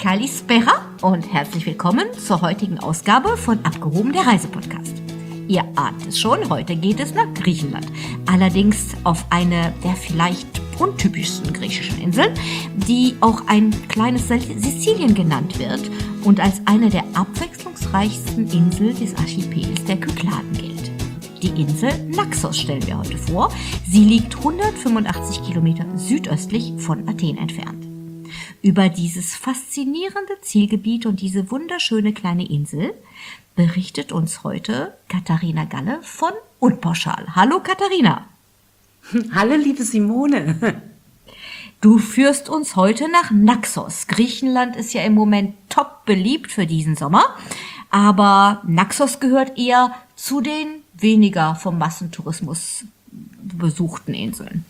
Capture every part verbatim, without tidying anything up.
Kalispera und herzlich willkommen zur heutigen Ausgabe von Abgehoben, der Reisepodcast. Ihr ahnt es schon, heute geht es nach Griechenland. Allerdings auf eine der vielleicht untypischsten griechischen Inseln, die auch ein kleines Sizilien genannt wird und als eine der abwechslungsreichsten Inseln des Archipels der Kykladen gilt. Die Insel Naxos stellen wir heute vor. Sie liegt hundertfünfundachtzig Kilometer südöstlich von Athen entfernt. Über dieses faszinierende Zielgebiet und diese wunderschöne kleine Insel berichtet uns heute Katharina Galle von Unpauschal. Hallo Katharina. Hallo liebe Simone. Du führst uns heute nach Naxos. Griechenland ist ja im Moment top beliebt für diesen Sommer, aber Naxos gehört eher zu den weniger vom Massentourismus besuchten Inseln.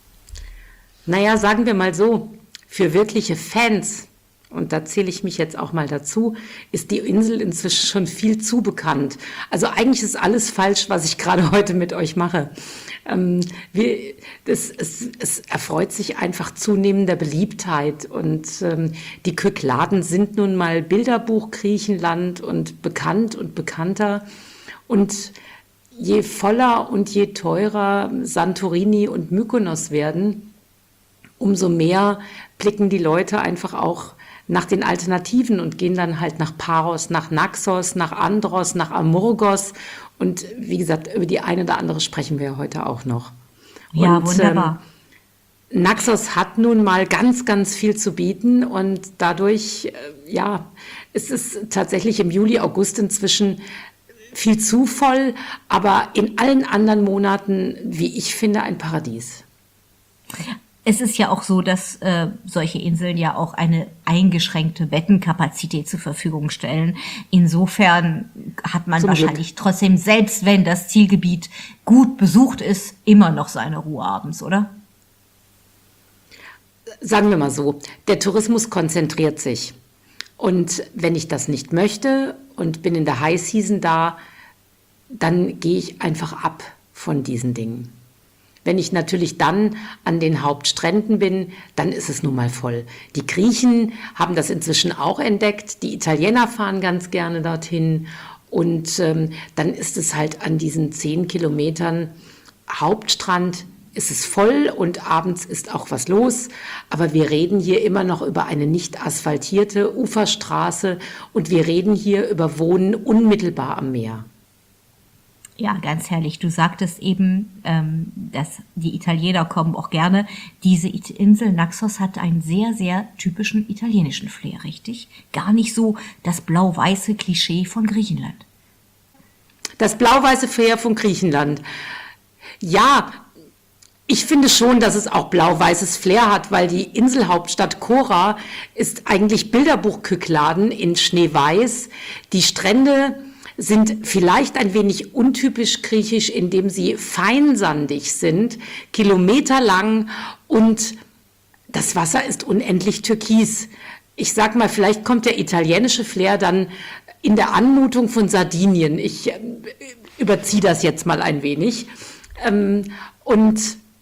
Naja, sagen wir mal so, für wirkliche Fans, und da zähle ich mich jetzt auch mal dazu, ist die Insel inzwischen schon viel zu bekannt. Also eigentlich ist alles falsch, was ich gerade heute mit euch mache. Ähm, wir, das, es, es erfreut sich einfach zunehmender Beliebtheit und ähm, die Kykladen sind nun mal Bilderbuch Griechenland und bekannt und bekannter. Und je voller und je teurer Santorini und Mykonos werden, umso mehr blicken die Leute einfach auch nach den Alternativen und gehen dann halt nach Paros, nach Naxos, nach Andros, nach Amorgos. Und wie gesagt, über die eine oder andere sprechen wir ja heute auch noch. Ja, und, wunderbar. Ähm, Naxos hat nun mal ganz, ganz viel zu bieten und dadurch, äh, ja, ist es tatsächlich im Juli, August inzwischen viel zu voll, aber in allen anderen Monaten, wie ich finde, ein Paradies. Es ist ja auch so, dass äh, solche Inseln ja auch eine eingeschränkte Bettenkapazität zur Verfügung stellen. Insofern hat man Zum wahrscheinlich Glück. trotzdem, selbst wenn das Zielgebiet gut besucht ist, immer noch seine Ruhe abends, oder? Sagen wir mal so, der Tourismus konzentriert sich. Und wenn ich das nicht möchte und bin in der High Season da, dann gehe ich einfach ab von diesen Dingen. Wenn ich natürlich dann an den Hauptstränden bin, dann ist es nun mal voll. Die Griechen haben das inzwischen auch entdeckt, die Italiener fahren ganz gerne dorthin und ähm, dann ist es halt an diesen zehn Kilometern Hauptstrand ist es voll und abends ist auch was los. Aber wir reden hier immer noch über eine nicht asphaltierte Uferstraße und wir reden hier über Wohnen unmittelbar am Meer. Ja, ganz herrlich. Du sagtest eben, ähm, dass die Italiener kommen auch gerne. Diese Insel Naxos hat einen sehr, sehr typischen italienischen Flair, richtig? Gar nicht so das blau-weiße Klischee von Griechenland. Das blau-weiße Flair von Griechenland. Ja, ich finde schon, dass es auch blau-weißes Flair hat, weil die Inselhauptstadt Kora ist eigentlich Bilderbuch-Kykladen in Schneeweiß. Die Strände sind vielleicht ein wenig untypisch griechisch, indem sie feinsandig sind, kilometerlang und das Wasser ist unendlich türkis. Ich sag mal, vielleicht kommt der italienische Flair dann in der Anmutung von Sardinien. Ich äh, überziehe das jetzt mal ein wenig. Ähm, und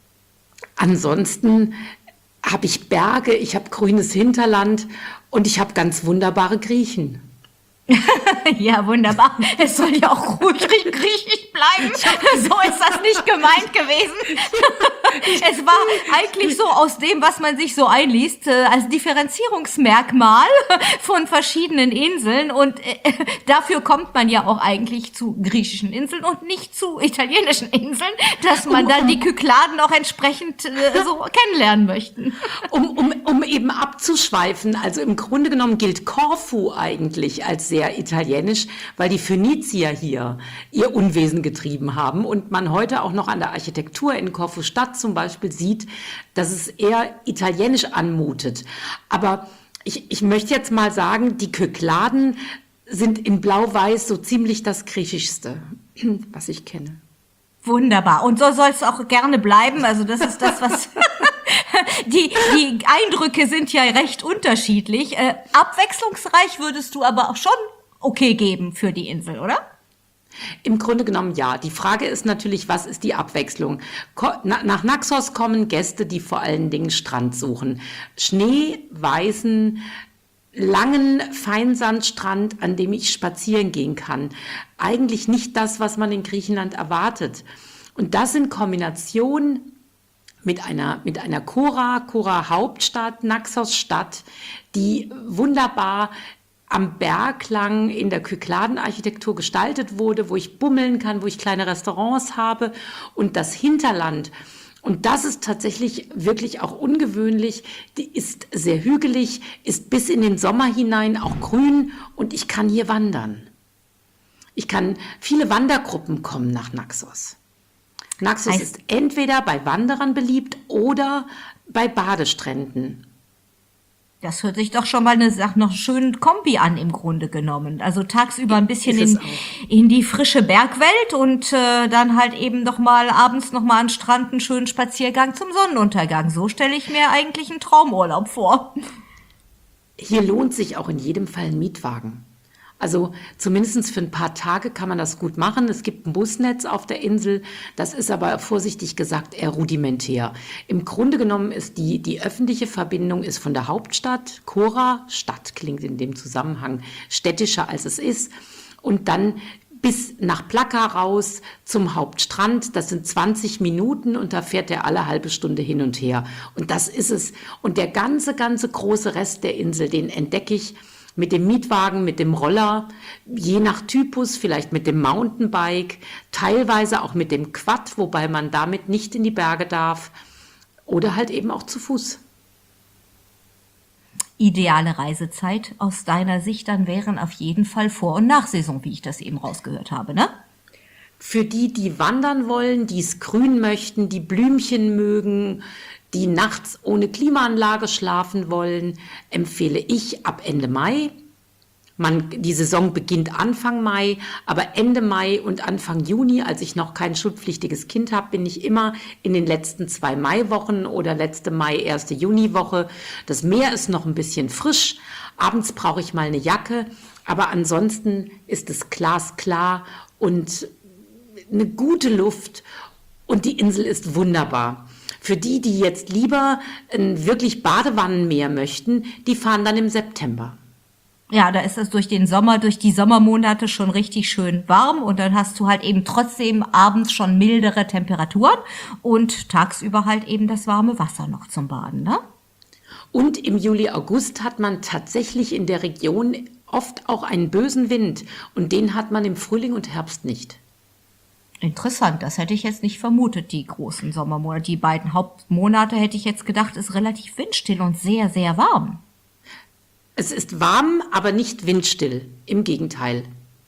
ansonsten habe ich Berge, ich habe grünes Hinterland und ich habe ganz wunderbare Griechen. Ja, wunderbar. Es soll ja auch ruhig griechisch bleiben. So ist das nicht gemeint gewesen. Es war eigentlich so aus dem, was man sich so einliest, als Differenzierungsmerkmal von verschiedenen Inseln. Und dafür kommt man ja auch eigentlich zu griechischen Inseln und nicht zu italienischen Inseln, dass man dann die Kykladen auch entsprechend so kennenlernen möchte. Um, um, um eben abzuschweifen, also im Grunde genommen gilt Korfu eigentlich als sehr italienisch, weil die Phönizier hier ihr Unwesen getrieben haben und man heute auch noch an der Architektur in Korfu-Stadt zum Beispiel sieht, dass es eher italienisch anmutet. Aber ich, ich möchte jetzt mal sagen, die Kykladen sind in Blau-Weiß so ziemlich das Griechischste, was ich kenne. Wunderbar. Und so soll es auch gerne bleiben. Also das ist das, was... Die, die Eindrücke sind ja recht unterschiedlich. Äh, abwechslungsreich würdest du aber auch schon okay geben für die Insel, oder? Im Grunde genommen ja. Die Frage ist natürlich, was ist die Abwechslung? Ko- na- Nach Naxos kommen Gäste, die vor allen Dingen Strand suchen. Schneeweißen, langen Feinsandstrand, an dem ich spazieren gehen kann. Eigentlich nicht das, was man in Griechenland erwartet. Und das in Kombination mit einer, mit einer Kora, Kora Hauptstadt, Naxos Stadt, die wunderbar am Berg lang in der Kykladenarchitektur gestaltet wurde, wo ich bummeln kann, wo ich kleine Restaurants habe und das Hinterland. Und das ist tatsächlich wirklich auch ungewöhnlich. Die ist sehr hügelig, ist bis in den Sommer hinein auch grün und ich kann hier wandern. Ich kann, viele Wandergruppen kommen nach Naxos. Naxos heißt, ist entweder bei Wanderern beliebt oder bei Badestränden. Das hört sich doch schon mal eine Sache noch schönen Kombi an im Grunde genommen. Also tagsüber ein bisschen in, in die frische Bergwelt und äh, dann halt eben noch mal abends noch mal an den Strand einen schönen Spaziergang zum Sonnenuntergang. So stelle ich mir eigentlich einen Traumurlaub vor. Hier lohnt sich auch in jedem Fall ein Mietwagen. Also zumindest für ein paar Tage kann man das gut machen. Es gibt ein Busnetz auf der Insel, das ist aber vorsichtig gesagt eher rudimentär. Im Grunde genommen ist die, die öffentliche Verbindung ist von der Hauptstadt, Kora, Stadt klingt in dem Zusammenhang städtischer als es ist, und dann bis nach Plaka raus zum Hauptstrand. Das sind zwanzig Minuten und da fährt er alle halbe Stunde hin und her. Und das ist es. Und der ganze, ganze große Rest der Insel, den entdecke ich mit dem Mietwagen, mit dem Roller, je nach Typus, vielleicht mit dem Mountainbike, teilweise auch mit dem Quad, wobei man damit nicht in die Berge darf, oder halt eben auch zu Fuß. Ideale Reisezeit aus deiner Sicht dann wären auf jeden Fall Vor- und Nachsaison, wie ich das eben rausgehört habe, ne? Für die, die wandern wollen, die es grün möchten, die Blümchen mögen, die nachts ohne Klimaanlage schlafen wollen, empfehle ich ab Ende Mai. Man, die Saison beginnt Anfang Mai, aber Ende Mai und Anfang Juni, als ich noch kein schulpflichtiges Kind habe, bin ich immer in den letzten zwei Maiwochen oder letzte Mai, erste Juniwoche. Das Meer ist noch ein bisschen frisch. Abends brauche ich mal eine Jacke, aber ansonsten ist es glasklar und eine gute Luft und die Insel ist wunderbar. Für die, die jetzt lieber ein wirklich Badewannenmeer möchten, die fahren dann im September. Ja, da ist es durch den Sommer, durch die Sommermonate schon richtig schön warm und dann hast du halt eben trotzdem abends schon mildere Temperaturen und tagsüber halt eben das warme Wasser noch zum Baden, ne? Und im Juli, August hat man tatsächlich in der Region oft auch einen bösen Wind und den hat man im Frühling und Herbst nicht. Interessant, das hätte ich jetzt nicht vermutet, die großen Sommermonate. Die beiden Hauptmonate hätte ich jetzt gedacht, ist relativ windstill und sehr, sehr warm. Es ist warm, aber nicht windstill, im Gegenteil.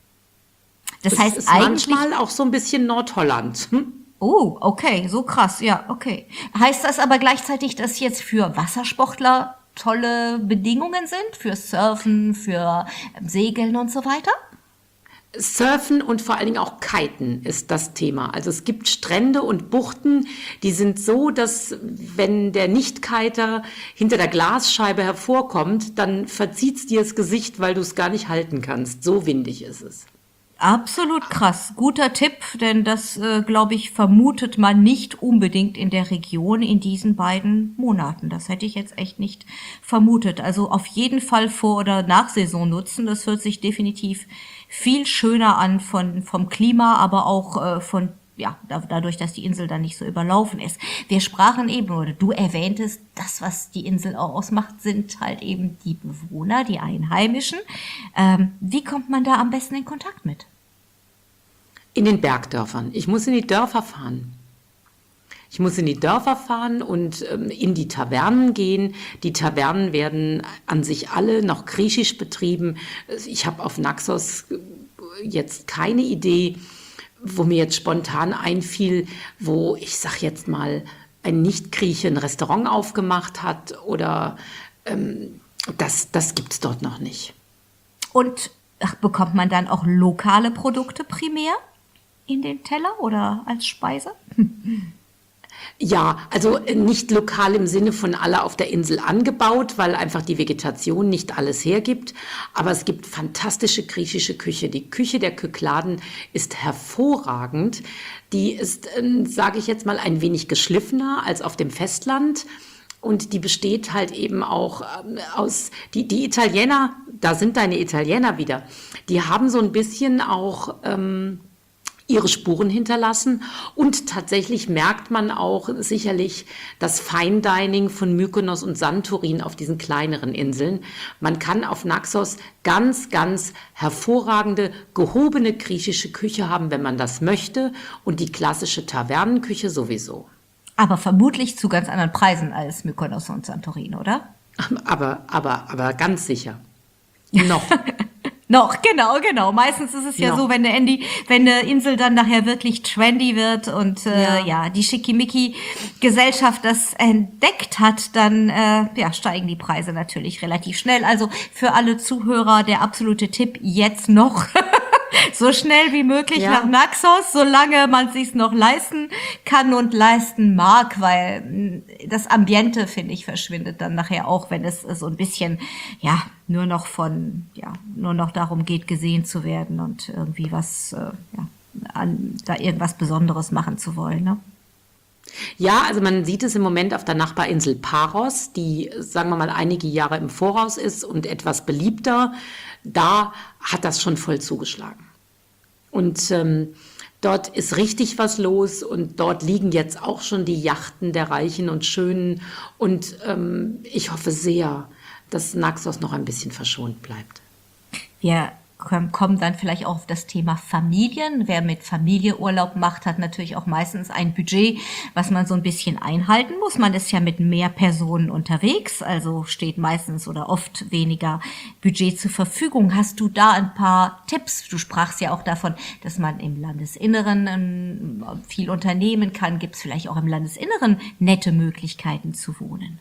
Das es heißt ist eigentlich manchmal auch so ein bisschen Nordholland. Hm? Oh, okay, so krass, ja, okay. Heißt das aber gleichzeitig, dass jetzt für Wassersportler tolle Bedingungen sind, für Surfen, für Segeln und so weiter? Surfen und vor allen Dingen auch Kiten ist das Thema. Also es gibt Strände und Buchten, die sind so, dass wenn der Nicht-Kiter hinter der Glasscheibe hervorkommt, dann verzieht es dir das Gesicht, weil du es gar nicht halten kannst. So windig ist es. Absolut krass. Guter Tipp, denn das, äh, glaube ich, vermutet man nicht unbedingt in der Region in diesen beiden Monaten. Das hätte ich jetzt echt nicht vermutet. Also auf jeden Fall Vor- oder Nachsaison nutzen. Das hört sich definitiv viel schöner an von, vom Klima, aber auch äh, von ja, da, dadurch, dass die Insel dann nicht so überlaufen ist. Wir sprachen eben, oder du erwähntest, das, was die Insel auch ausmacht, sind halt eben die Bewohner, die Einheimischen. Ähm, wie kommt man da am besten in Kontakt mit? In den Bergdörfern. Ich muss in die Dörfer fahren. Ich muss in die Dörfer fahren und ähm, in die Tavernen gehen. Die Tavernen werden an sich alle noch griechisch betrieben. Ich habe auf Naxos jetzt keine Idee, wo mir jetzt spontan einfiel, wo ich sag jetzt mal ein Nicht-Grieche ein Restaurant aufgemacht hat oder ähm, das, das gibt es dort noch nicht. Und ach, bekommt man dann auch lokale Produkte primär in den Teller oder als Speise? Ja, also nicht lokal im Sinne von alle auf der Insel angebaut, weil einfach die Vegetation nicht alles hergibt. Aber es gibt fantastische griechische Küche. Die Küche der Kykladen ist hervorragend. Die ist, äh, sage ich jetzt mal, ein wenig geschliffener als auf dem Festland. Und die besteht halt eben auch ähm, aus, die, die Italiener, da sind deine Italiener wieder, die haben so ein bisschen auch ähm, ihre Spuren hinterlassen. Und tatsächlich merkt man auch sicherlich das Fine Dining von Mykonos und Santorin auf diesen kleineren Inseln. Man kann auf Naxos ganz, ganz hervorragende, gehobene griechische Küche haben, wenn man das möchte. Und die klassische Tavernenküche sowieso. Aber vermutlich zu ganz anderen Preisen als Mykonos und Santorin, oder? Aber, aber, aber ganz sicher. Noch. Noch, genau, genau. Meistens ist es ja Noch. so, wenn eine, Indi, wenn eine Insel dann nachher wirklich trendy wird und äh, Ja. ja, die Schickimicki-Gesellschaft das entdeckt hat, dann äh, ja, steigen die Preise natürlich relativ schnell. Also für alle Zuhörer der absolute Tipp, jetzt noch so schnell wie möglich Ja. nach Naxos, solange man sich's noch leisten kann und leisten mag, weil mh, das Ambiente, finde ich, verschwindet dann nachher auch, wenn es äh, so ein bisschen, ja, nur noch von, ja, nur noch darum geht, gesehen zu werden und irgendwie was, äh, ja, an, da irgendwas Besonderes machen zu wollen, ne? Ja, also man sieht es im Moment auf der Nachbarinsel Paros, die, sagen wir mal, einige Jahre im Voraus ist und etwas beliebter. Da hat das schon voll zugeschlagen. Und ähm, dort ist richtig was los und dort liegen jetzt auch schon die Yachten der Reichen und Schönen. Und ähm, ich hoffe sehr, dass Naxos noch ein bisschen verschont bleibt. Wir kom- kommen dann vielleicht auch auf das Thema Familien. Wer mit Familie Urlaub macht, hat natürlich auch meistens ein Budget, was man so ein bisschen einhalten muss. Man ist ja mit mehr Personen unterwegs, also steht meistens oder oft weniger Budget zur Verfügung. Hast du da ein paar Tipps? Du sprachst ja auch davon, dass man im Landesinneren ähm, viel unternehmen kann. Gibt es vielleicht auch im Landesinneren nette Möglichkeiten zu wohnen?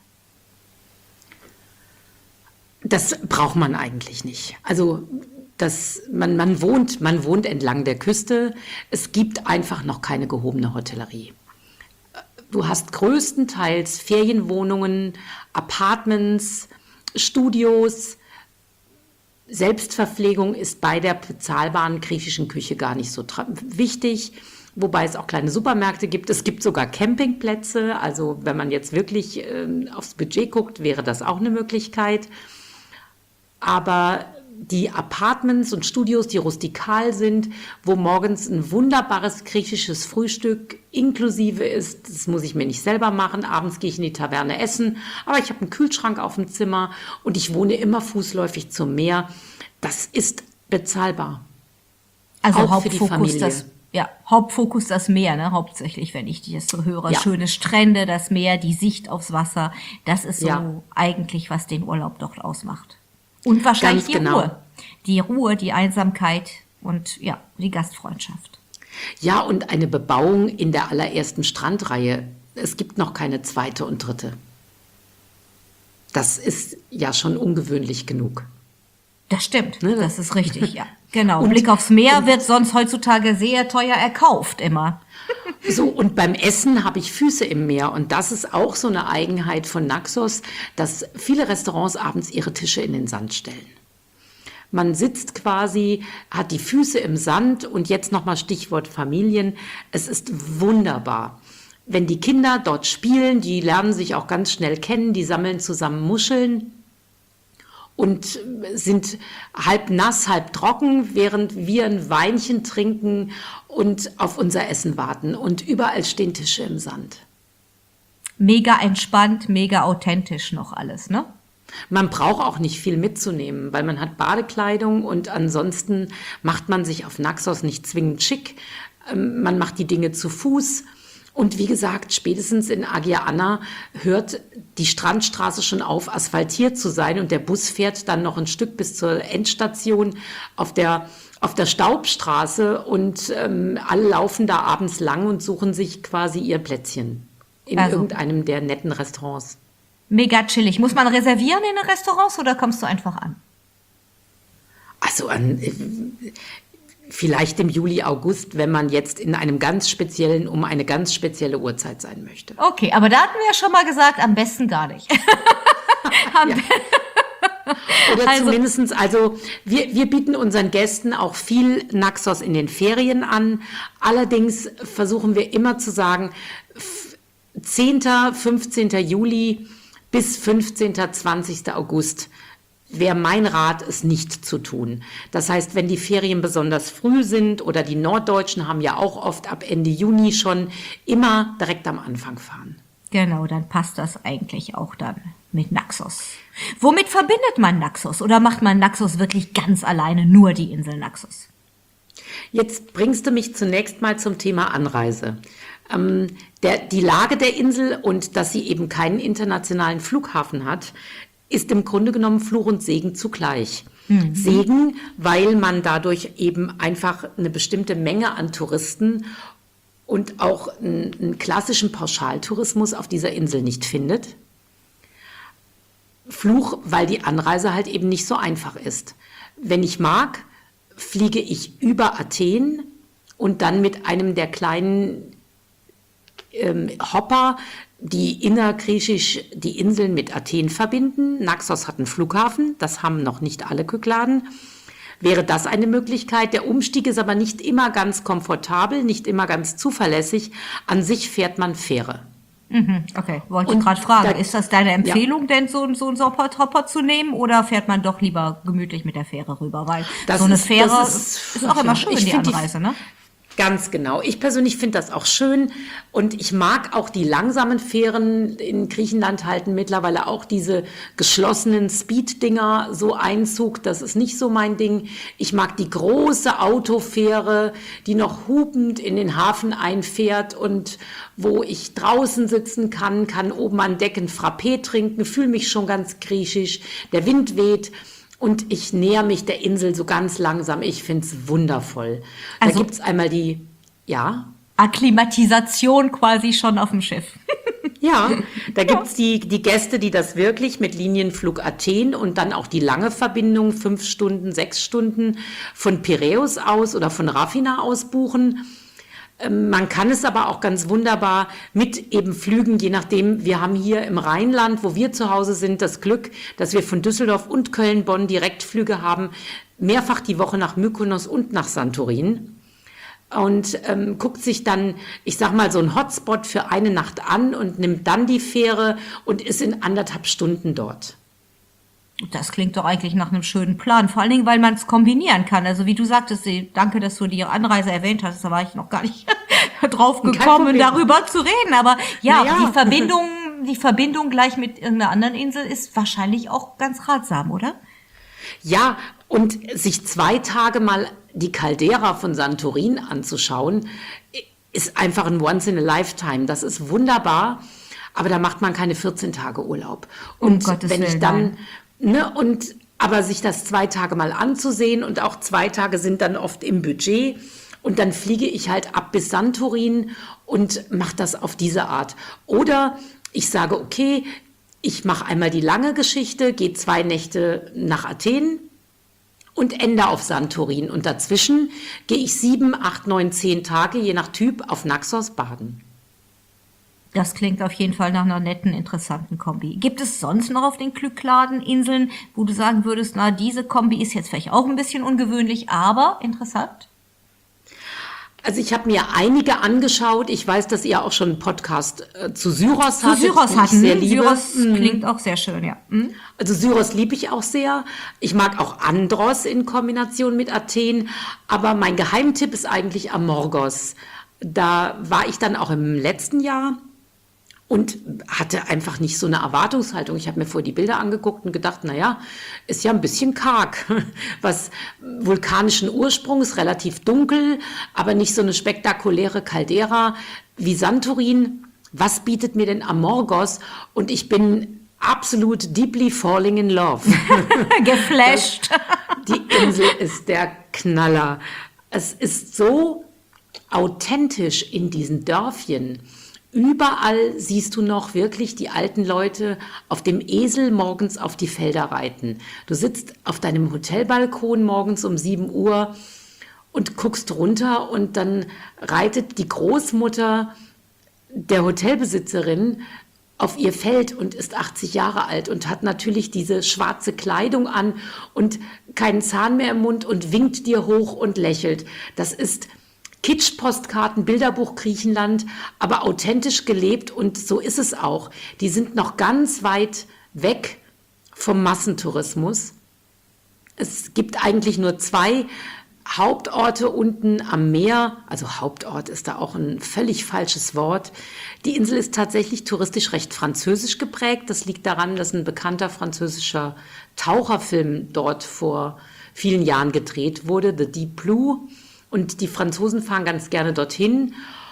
Das braucht man eigentlich nicht. Also das, man, man, wohnt, man wohnt entlang der Küste. Es gibt einfach noch keine gehobene Hotellerie. Du hast größtenteils Ferienwohnungen, Apartments, Studios. Selbstverpflegung ist bei der bezahlbaren griechischen Küche gar nicht so tra- wichtig. Wobei es auch kleine Supermärkte gibt. Es gibt sogar Campingplätze. Also wenn man jetzt wirklich ähm, aufs Budget guckt, wäre das auch eine Möglichkeit. Aber die Apartments und Studios, die rustikal sind, wo morgens ein wunderbares griechisches Frühstück inklusive ist, das muss ich mir nicht selber machen. Abends gehe ich in die Taverne essen, aber ich habe einen Kühlschrank auf dem Zimmer und ich wohne immer fußläufig zum Meer. Das ist bezahlbar. Also Auch für die Hauptfokus Familie. das, ja, Hauptfokus das Meer, ne? Hauptsächlich, wenn ich das so höre. Ja. Schöne Strände, das Meer, die Sicht aufs Wasser. Das ist so Ja. eigentlich, was den Urlaub dort ausmacht. Und wahrscheinlich Ganz die genau. Ruhe. Die Ruhe, die Einsamkeit und ja, die Gastfreundschaft. Ja, und eine Bebauung in der allerersten Strandreihe. Es gibt noch keine zweite und dritte. Das ist ja schon ungewöhnlich genug. Das stimmt, Ne, das ist richtig, ja. Genau. Und- Blick aufs Meer wird sonst heutzutage sehr teuer erkauft, immer. So, und beim Essen habe ich Füße im Meer. Und das ist auch so eine Eigenheit von Naxos, dass viele Restaurants abends ihre Tische in den Sand stellen. Man sitzt quasi, hat die Füße im Sand und jetzt nochmal Stichwort Familien. Es ist wunderbar. Wenn die Kinder dort spielen, die lernen sich auch ganz schnell kennen, die sammeln zusammen Muscheln und sind halb nass, halb trocken, während wir ein Weinchen trinken und auf unser Essen warten. Und überall stehen Tische im Sand. Mega entspannt, mega authentisch noch alles, ne? Man braucht auch nicht viel mitzunehmen, weil man hat Badekleidung und ansonsten macht man sich auf Naxos nicht zwingend schick. Ähm, Man macht die Dinge zu Fuß. Und wie gesagt, spätestens in Agia Anna hört die Strandstraße schon auf, asphaltiert zu sein. Und der Bus fährt dann noch ein Stück bis zur Endstation auf der, auf der Staubstraße. Und ähm, alle laufen da abends lang und suchen sich quasi ihr Plätzchen in Also- irgendeinem der netten Restaurants. Mega chillig. Muss man reservieren in den Restaurants oder kommst du einfach an? Also an, äh, vielleicht im Juli, August, wenn man jetzt in einem ganz speziellen, um eine ganz spezielle Uhrzeit sein möchte. Okay, aber da hatten wir ja schon mal gesagt, am besten gar nicht. am Ja. Oder Also- zumindestens, also wir, wir bieten unseren Gästen auch viel Naxos in den Ferien an. Allerdings versuchen wir immer zu sagen, f- zehnten, fünfzehnten Juli bis fünfzehnten, zwanzigsten August wäre mein Rat, es nicht zu tun. Das heißt, wenn die Ferien besonders früh sind oder die Norddeutschen haben ja auch oft ab Ende Juni schon, immer direkt am Anfang fahren. Genau, dann passt das eigentlich auch dann mit Naxos. Womit verbindet man Naxos? Oder macht man Naxos wirklich ganz alleine, nur die Insel Naxos? Jetzt bringst du mich zunächst mal zum Thema Anreise. Ähm, der, die Lage der Insel und dass sie eben keinen internationalen Flughafen hat, ist im Grunde genommen Fluch und Segen zugleich. Mhm. Segen, weil man dadurch eben einfach eine bestimmte Menge an Touristen und auch einen, einen klassischen Pauschaltourismus auf dieser Insel nicht findet. Fluch, weil die Anreise halt eben nicht so einfach ist. Wenn ich mag, fliege ich über Athen und dann mit einem der kleinen ähm, Hopper, die innergriechisch die Inseln mit Athen verbinden. Naxos hat einen Flughafen, das haben noch nicht alle Kykladen. Wäre das eine Möglichkeit? Der Umstieg ist aber nicht immer ganz komfortabel, nicht immer ganz zuverlässig. An sich fährt man Fähre. Mhm, okay, wollte ich gerade fragen. Da, ist das deine Empfehlung, ja, denn so, so einen Hopper zu nehmen oder fährt man doch lieber gemütlich mit der Fähre rüber? Weil das so eine ist, Fähre ist, ist auch immer schön, die Anreise, ne? Ganz genau. Ich persönlich finde das auch schön und ich mag auch die langsamen Fähren. In Griechenland halten mittlerweile auch diese geschlossenen Speed-Dinger so Einzug. Das ist nicht so mein Ding. Ich mag die große Autofähre, die noch hupend in den Hafen einfährt und wo ich draußen sitzen kann, kann oben an Deck ein Frappé trinken, fühle mich schon ganz griechisch. Der Wind weht. Und ich näher mich der Insel so ganz langsam. Ich finde es wundervoll. Da Also, gibt es einmal die, ja? Akklimatisation quasi schon auf dem Schiff. Ja, da gibt es die, die Gäste, die das wirklich mit Linienflug Athen und dann auch die lange Verbindung, fünf Stunden, sechs Stunden von Piräus aus oder von Rafina aus buchen. Man kann es aber auch ganz wunderbar mit eben Flügen, je nachdem, wir haben hier im Rheinland, wo wir zu Hause sind, das Glück, dass wir von Düsseldorf und Köln-Bonn Direktflüge haben, mehrfach die Woche nach Mykonos und nach Santorin. Und ähm, guckt sich dann, ich sag mal, so ein Hotspot für eine Nacht an und nimmt dann die Fähre und ist in anderthalb Stunden dort. Das klingt doch eigentlich nach einem schönen Plan. Vor allen Dingen, weil man es kombinieren kann. Also wie du sagtest, danke, dass du die Anreise erwähnt hast, da war ich noch gar nicht drauf gekommen, darüber zu reden. Aber ja, naja, die Verbindung, die Verbindung gleich mit irgendeiner anderen Insel ist wahrscheinlich auch ganz ratsam, oder? Ja, und sich zwei Tage mal die Caldera von Santorin anzuschauen, ist einfach ein Once in a Lifetime. Das ist wunderbar, aber da macht man keine vierzehn Tage Urlaub. Und um wenn ich dann... Nein. Ne, und aber sich das zwei Tage mal anzusehen und auch zwei Tage sind dann oft im Budget und dann fliege ich halt ab bis Santorin und mache das auf diese Art. Oder ich sage, okay, ich mache einmal die lange Geschichte, gehe zwei Nächte nach Athen und ende auf Santorin und dazwischen gehe ich sieben, acht, neun, zehn Tage, je nach Typ, auf Naxos baden. Das klingt auf jeden Fall nach einer netten, interessanten Kombi. Gibt es sonst noch auf den Kykladen-Inseln, wo du sagen würdest, na, diese Kombi ist jetzt vielleicht auch ein bisschen ungewöhnlich, aber interessant? Also ich habe mir einige angeschaut. Ich weiß, dass ihr auch schon einen Podcast äh, zu Syros hattet. Zu Syros hatten. Sehr liebe. Syros mhm. klingt auch sehr schön, ja. Mhm. Also Syros liebe ich auch sehr. Ich mag auch Andros in Kombination mit Athen. Aber mein Geheimtipp ist eigentlich Amorgos. Da war ich dann auch im letzten Jahr und hatte einfach nicht so eine Erwartungshaltung. Ich habe mir vorher die Bilder angeguckt und gedacht, naja, ist ja ein bisschen karg. Was vulkanischen Ursprungs, relativ dunkel, aber nicht so eine spektakuläre Caldera wie Santorin. Was bietet mir denn Amorgos? Und ich bin absolut deeply falling in love. Geflasht. Das, die Insel ist der Knaller. Es ist so authentisch in diesen Dörfchen. Überall siehst du noch wirklich die alten Leute auf dem Esel morgens auf die Felder reiten. Du sitzt auf deinem Hotelbalkon morgens um sieben Uhr und guckst runter und dann reitet die Großmutter der Hotelbesitzerin auf ihr Feld und ist achtzig Jahre alt und hat natürlich diese schwarze Kleidung an und keinen Zahn mehr im Mund und winkt dir hoch und lächelt. Das ist Kitsch-Postkarten, Bilderbuch Griechenland, aber authentisch gelebt und so ist es auch. Die sind noch ganz weit weg vom Massentourismus. Es gibt eigentlich nur zwei Hauptorte unten am Meer, also Hauptort ist da auch ein völlig falsches Wort. Die Insel ist tatsächlich touristisch recht französisch geprägt. Das liegt daran, dass ein bekannter französischer Taucherfilm dort vor vielen Jahren gedreht wurde, The Deep Blue. Und die Franzosen fahren ganz gerne dorthin.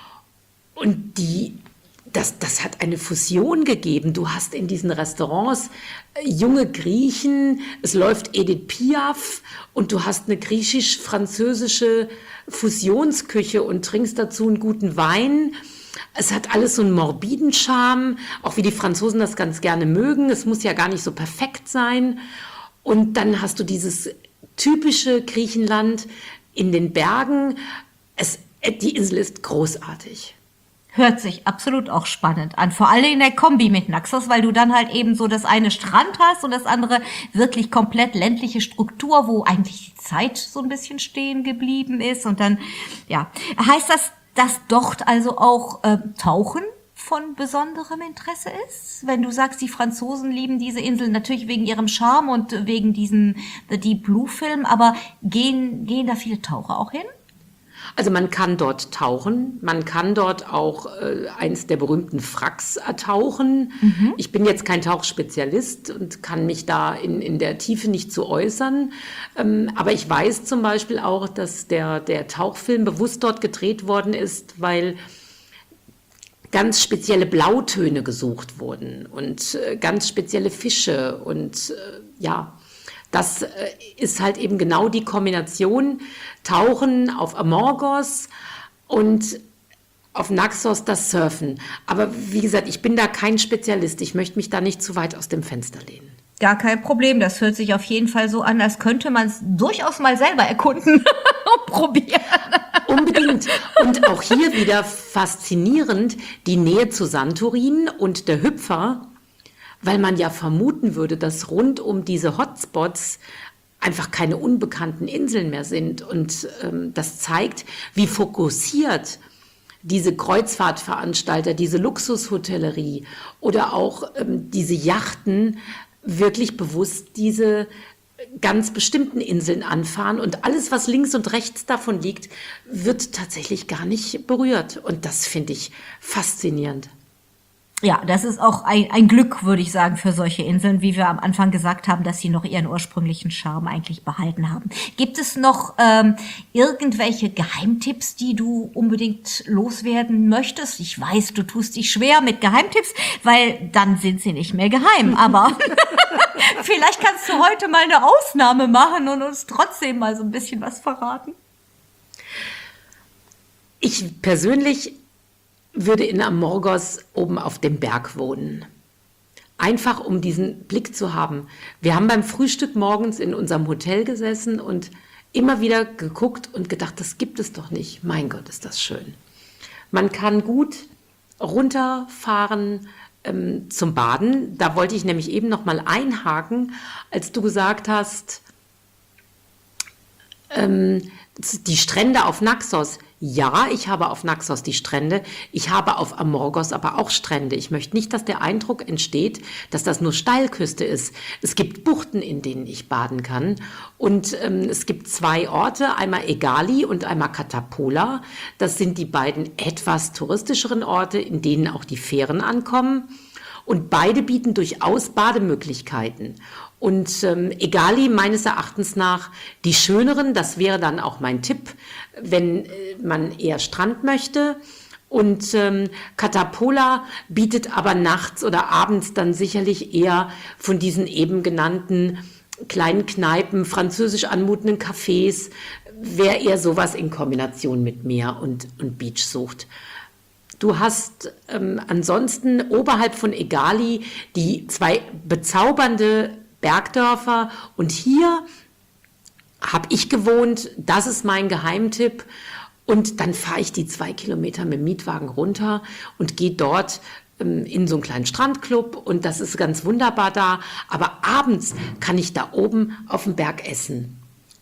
Und die, das, das hat eine Fusion gegeben. Du hast in diesen Restaurants junge Griechen, es läuft Edith Piaf und du hast eine griechisch-französische Fusionsküche und trinkst dazu einen guten Wein. Es hat alles so einen morbiden Charme, auch wie die Franzosen das ganz gerne mögen. Es muss ja gar nicht so perfekt sein. Und dann hast du dieses typische Griechenland in den Bergen. Es, die Insel ist großartig. Hört sich absolut auch spannend an. Vor allem in der Kombi mit Naxos, weil du dann halt eben so das eine Strand hast und das andere wirklich komplett ländliche Struktur, wo eigentlich die Zeit so ein bisschen stehen geblieben ist. Und dann, ja, heißt das, dass dort also auch äh, Tauchen von besonderem Interesse ist? Wenn du sagst, die Franzosen lieben diese Insel natürlich wegen ihrem Charme und wegen diesem The Deep Blue Film, aber gehen, gehen da viele Taucher auch hin? Also man kann dort tauchen, man kann dort auch äh, eins der berühmten Wracks ertauchen. Mhm. Ich bin jetzt kein Tauchspezialist und kann mich da in, in der Tiefe nicht zu äußern. Ähm, aber ich weiß zum Beispiel auch, dass der, der Tauchfilm bewusst dort gedreht worden ist, weil ganz spezielle Blautöne gesucht wurden und äh, ganz spezielle Fische und äh, ja... Das ist halt eben genau die Kombination Tauchen auf Amorgos und auf Naxos das Surfen. Aber wie gesagt, ich bin da kein Spezialist. Ich möchte mich da nicht zu weit aus dem Fenster lehnen. Gar kein Problem. Das hört sich auf jeden Fall so an, als könnte man es durchaus mal selber erkunden und probieren. Unbedingt. Und auch hier wieder faszinierend die Nähe zu Santorin und der Hüpfer, weil man ja vermuten würde, dass rund um diese Hotspots einfach keine unbekannten Inseln mehr sind. Und ähm, das zeigt, wie fokussiert diese Kreuzfahrtveranstalter, diese Luxushotellerie oder auch ähm, diese Yachten wirklich bewusst diese ganz bestimmten Inseln anfahren. Und alles, was links und rechts davon liegt, wird tatsächlich gar nicht berührt. Und das finde ich faszinierend. Ja, das ist auch ein, ein Glück, würde ich sagen, für solche Inseln, wie wir am Anfang gesagt haben, dass sie noch ihren ursprünglichen Charme eigentlich behalten haben. Gibt es noch ähm, irgendwelche Geheimtipps, die du unbedingt loswerden möchtest? Ich weiß, du tust dich schwer mit Geheimtipps, weil dann sind sie nicht mehr geheim. Aber vielleicht kannst du heute mal eine Ausnahme machen und uns trotzdem mal so ein bisschen was verraten. Ich persönlich würde in Amorgos oben auf dem Berg wohnen. Einfach um diesen Blick zu haben. Wir haben beim Frühstück morgens in unserem Hotel gesessen und immer wieder geguckt und gedacht, das gibt es doch nicht. Mein Gott, ist das schön. Man kann gut runterfahren ähm, zum Baden. Da wollte ich nämlich eben noch mal einhaken, als du gesagt hast, ähm, die Strände auf Naxos. Ja, ich habe auf Naxos die Strände, ich habe auf Amorgos aber auch Strände. Ich möchte nicht, dass der Eindruck entsteht, dass das nur Steilküste ist. Es gibt Buchten, in denen ich baden kann. Und ähm, es gibt zwei Orte, einmal Egali und einmal Katapola. Das sind die beiden etwas touristischeren Orte, in denen auch die Fähren ankommen. Und beide bieten durchaus Bademöglichkeiten. Und ähm, Egali meines Erachtens nach die schöneren, das wäre dann auch mein Tipp, wenn äh, man eher Strand möchte. Und ähm, Katapola bietet aber nachts oder abends dann sicherlich eher von diesen eben genannten kleinen Kneipen, französisch anmutenden Cafés, wer eher sowas in Kombination mit Meer und, und Beach sucht. Du hast ähm, ansonsten oberhalb von Egali die zwei bezaubernde Bergdörfer und hier habe ich gewohnt, das ist mein Geheimtipp und dann fahre ich die zwei Kilometer mit dem Mietwagen runter und gehe dort ähm, in so einen kleinen Strandclub und das ist ganz wunderbar da, aber abends kann ich da oben auf dem Berg essen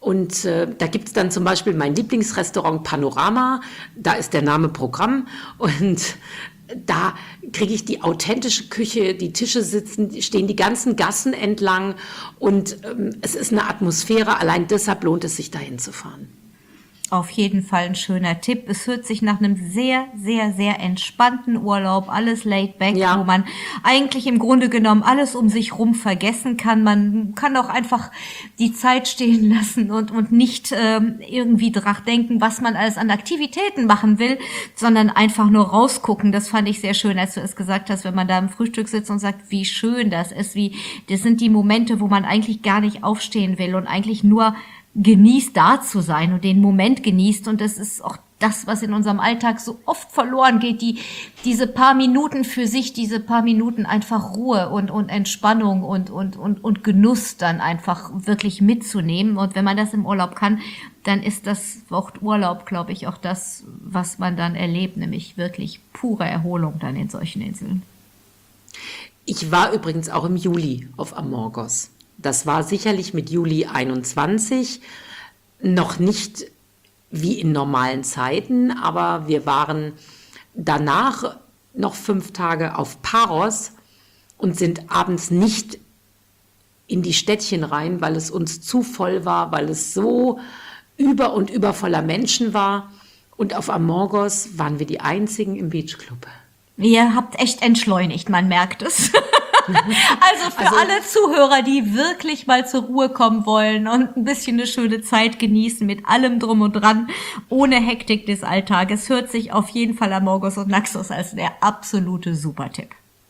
Und äh, da gibt es dann zum Beispiel mein Lieblingsrestaurant Panorama, da ist der Name Programm und da kriege ich die authentische Küche, die Tische sitzen, stehen die ganzen Gassen entlang und ähm, es ist eine Atmosphäre, allein deshalb lohnt es sich, dahin zu fahren. Auf jeden Fall ein schöner Tipp. Es hört sich nach einem sehr, sehr, sehr entspannten Urlaub, alles laid back, ja. Wo man eigentlich im Grunde genommen alles um sich rum vergessen kann. Man kann auch einfach die Zeit stehen lassen und, und nicht ähm, irgendwie dran denken, was man alles an Aktivitäten machen will, sondern einfach nur rausgucken. Das fand ich sehr schön, als du es gesagt hast, wenn man da im Frühstück sitzt und sagt, wie schön das ist, wie, das sind die Momente, wo man eigentlich gar nicht aufstehen will und eigentlich nur genießt, da zu sein und den Moment genießt. Und das ist auch das, was in unserem Alltag so oft verloren geht, die, diese paar Minuten für sich, diese paar Minuten einfach Ruhe und, und Entspannung und, und, und, und Genuss dann einfach wirklich mitzunehmen. Und wenn man das im Urlaub kann, dann ist das Wort Urlaub, glaube ich, auch das, was man dann erlebt, nämlich wirklich pure Erholung dann in solchen Inseln. Ich war übrigens auch im Juli auf Amorgos. Das war sicherlich mit Juli einundzwanzig noch nicht wie in normalen Zeiten, aber wir waren danach noch fünf Tage auf Paros und sind abends nicht in die Städtchen rein, weil es uns zu voll war, weil es so über und über voller Menschen war. Und auf Amorgos waren wir die einzigen im Beachclub. Ihr habt echt entschleunigt, man merkt es. Also für also, alle Zuhörer, die wirklich mal zur Ruhe kommen wollen und ein bisschen eine schöne Zeit genießen mit allem drum und dran, ohne Hektik des Alltages, hört sich auf jeden Fall Amorgos und Naxos als der absolute Supertipp.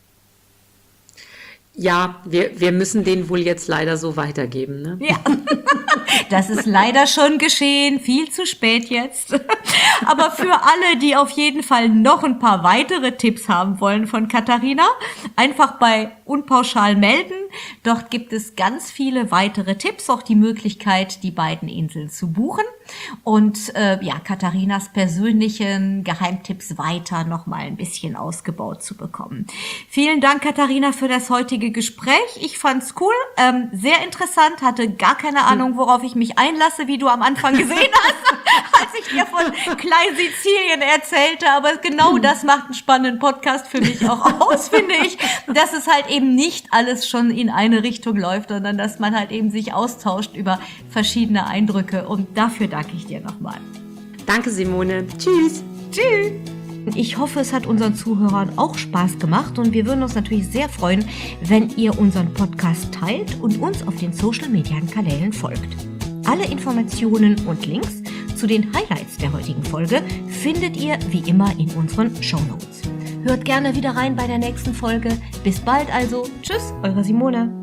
Ja, wir, wir müssen den wohl jetzt leider so weitergeben, ne? Ja, das ist leider schon geschehen, viel zu spät jetzt. Aber für alle, die auf jeden Fall noch ein paar weitere Tipps haben wollen von Katharina, einfach bei Unpauschal melden. Dort gibt es ganz viele weitere Tipps, auch die Möglichkeit, die beiden Inseln zu buchen und äh, ja, Katharinas persönlichen Geheimtipps weiter noch mal ein bisschen ausgebaut zu bekommen. Vielen Dank, Katharina, für das heutige Gespräch. Ich fand's cool, ähm, sehr interessant, hatte gar keine Ahnung, worauf ich mich einlasse, wie du am Anfang gesehen hast, als ich dir von Klein-Sizilien erzählte, aber genau das macht einen spannenden Podcast für mich auch aus, finde ich, dass es halt eben nicht alles schon in eine Richtung läuft, sondern dass man halt eben sich austauscht über verschiedene Eindrücke und dafür danke ich dir nochmal. Danke, Simone. Tschüss. Tschüss. Ich hoffe, es hat unseren Zuhörern auch Spaß gemacht und wir würden uns natürlich sehr freuen, wenn ihr unseren Podcast teilt und uns auf den Social-Media-Kanälen folgt. Alle Informationen und Links zu den Highlights der heutigen Folge findet ihr wie immer in unseren Shownotes. Hört gerne wieder rein bei der nächsten Folge. Bis bald also. Tschüss, eure Simone.